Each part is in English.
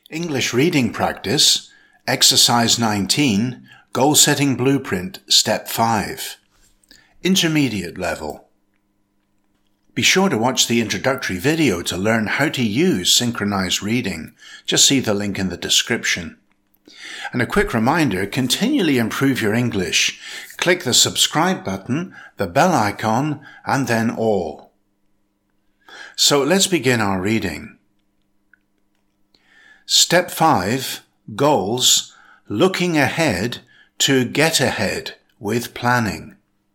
English Reading Practice, Exercise 19, Goal Setting Blueprint, Step 5. Intermediate Level. Be sure to watch the introductory video to learn how to use synchronized reading. Just see the link in the description. And a quick reminder, continually improve your English. Click the subscribe button, the bell icon, and then all. So let's begin our reading. Step 5, Goals, Looking Ahead to Get Ahead with Planning.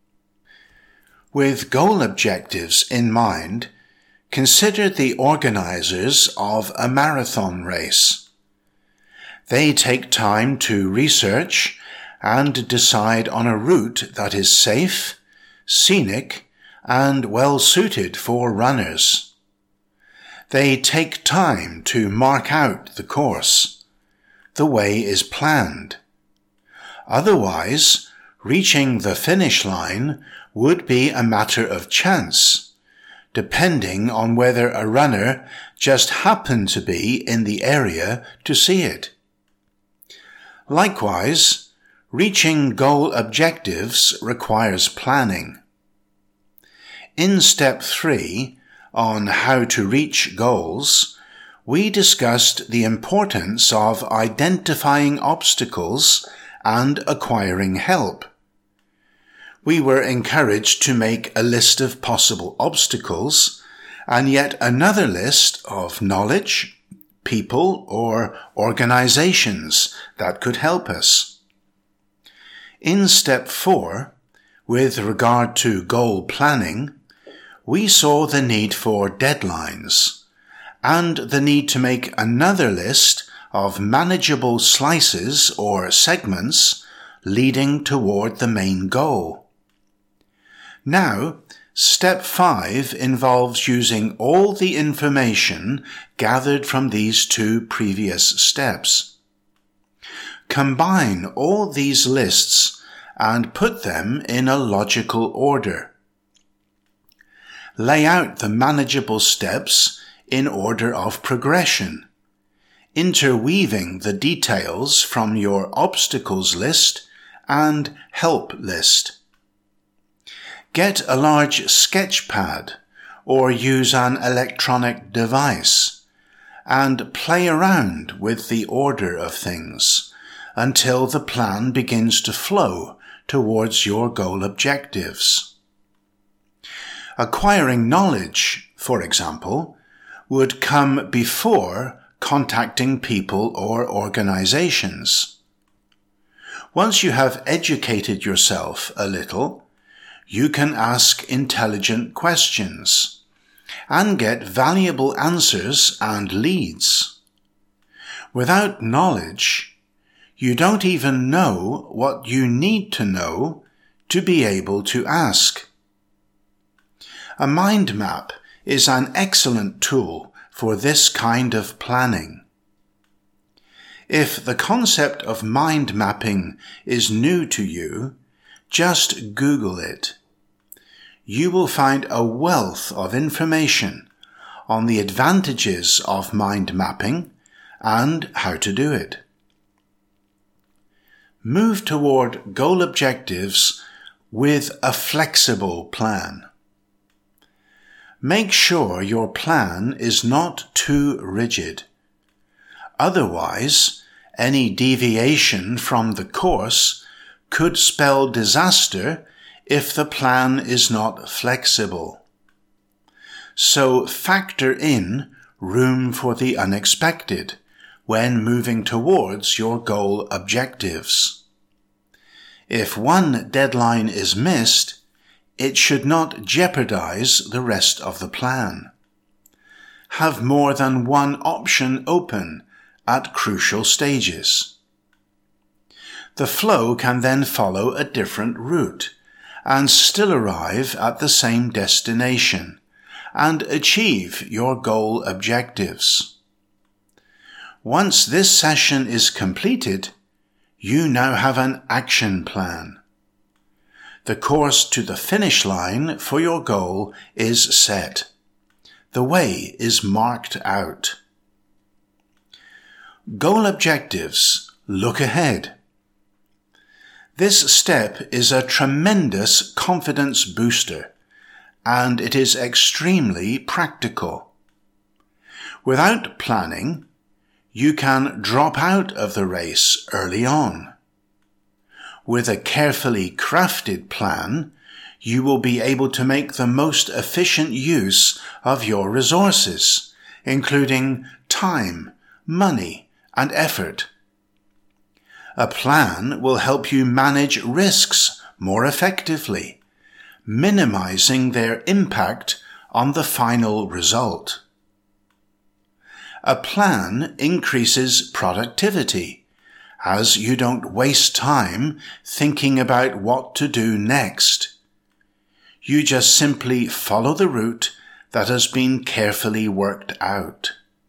With goal objectives in mind, consider the organizers of a marathon race. They take time to research and decide on a route that is safe, scenic, and well suited for runners. They take time to mark out the course. The way is planned. Otherwise, reaching the finish line would be a matter of chance, depending on whether a runner just happened to be in the area to see it. Likewise, reaching goal objectives requires planning. In Step 3, on how to reach goals, we discussed the importance of identifying obstacles and acquiring help. We were encouraged to make a list of possible obstacles and yet another list of knowledge, people, or organizations that could help us. In Step 4, with regard to goal planning, we saw the need for deadlines and the need to make another list of manageable slices or segments leading toward the main goal. Now, Step 5 involves using all the information gathered from these two previous steps. Combine all these lists and put them in a logical order. Lay out the manageable steps in order of progression, interweaving the details from your obstacles list and help list. Get a large sketch pad or use an electronic device and play around with the order of things until the plan begins to flow towards your goal objectives. Acquiring knowledge, for example, would come before contacting people or organizations. Once you have educated yourself a little, you can ask intelligent questions and get valuable answers and leads. Without knowledge, you don't even know what you need to know to be able to ask. A mind map is an excellent tool for this kind of planning. If the concept of mind mapping is new to you, just Google it. You will find a wealth of information on the advantages of mind mapping and how to do it. Move toward goal objectives with a flexible plan. Make sure your plan is not too rigid. Otherwise, any deviation from the course could spell disaster if the plan is not flexible. So factor in room for the unexpected when moving towards your goal objectives. If one deadline is missed, it should not jeopardize the rest of the plan. Have more than one option open at crucial stages. The flow can then follow a different route and still arrive at the same destination and achieve your goal objectives. Once this session is completed, you now have an action plan. The course to the finish line for your goal is set. The way is marked out. Goal objectives. Look ahead. This step is a tremendous confidence booster, and it is extremely practical. Without planning, you can drop out of the race early on. With a carefully crafted plan, you will be able to make the most efficient use of your resources, including time, money, and effort. A plan will help you manage risks more effectively, minimizing their impact on the final result. A plan increases productivity, as you don't waste time thinking about what to do next. You just simply follow the route that has been carefully worked out.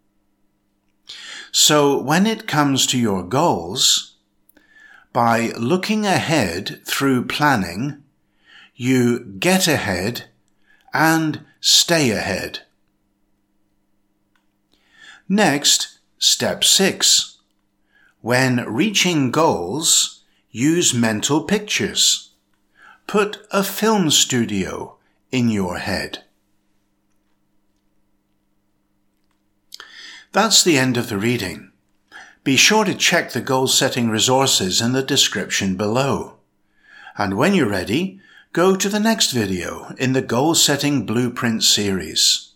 So when it comes to your goals, by looking ahead through planning, you get ahead and stay ahead. Next, step 6. When reaching goals, use mental pictures. Put a film studio in your head. That's the end of the reading. Be sure to check the goal-setting resources in the description below. And when you're ready, go to the next video in the Goal-Setting Blueprint series.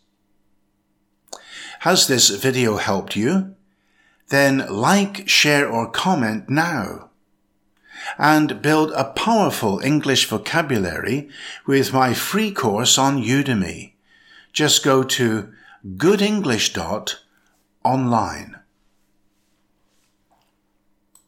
Has this video helped you? Then like, share or comment now. And build a powerful English vocabulary with my free course on Udemy. Just go to goodenglish.online.